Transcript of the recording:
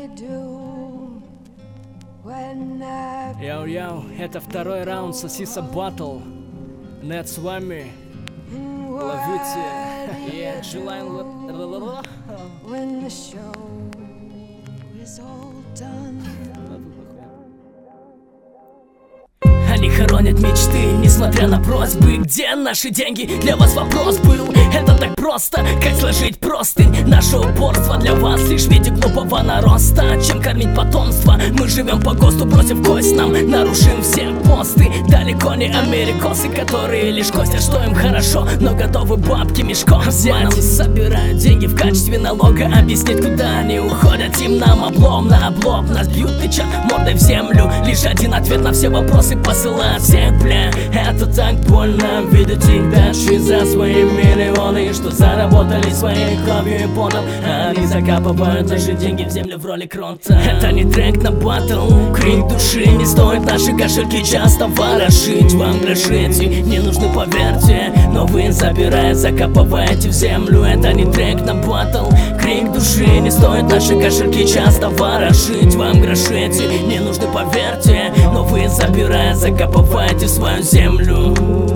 Йоу-йоу, это второй раунд Сосиса Баттл. Нет с вами. Ловите. Желаем. Они хоронят мечты, несмотря на просьбы. Где наши деньги? Для вас вопрос был. Это так просто, как сложить простынь. Наше упорство для вас лишь в виде глупого нароста. Чем кормить потомство? Мы живем по ГОСТу, бросив кость нам нарушим все посты. Далеко не америкосы, которые лишь костят, что им хорошо, но готовы бабки мешком взять. Собирают деньги в качестве налога, объяснить, куда они уходят. Им нам облом на облом, нас бьют, тычат мордой в землю. Лишь один ответ на все вопросы посылать всех, бля. Это так больно видеть их дальше за свои миллионы, что заработали своей кровью и потом. Они закапывают наши деньги в землю в роли крота. Это не трек на батл, крик души. Не стоит наши кошельки часто ворошить. Вам грошите не нужны, поверьте, но вы, забирая, закапываете в землю. Это не трек на батл, крик души. Не стоит наши кошельки часто ворошить. Вам грошите не нужны, поверьте, но вы, забирая, закапывайте в свою землю.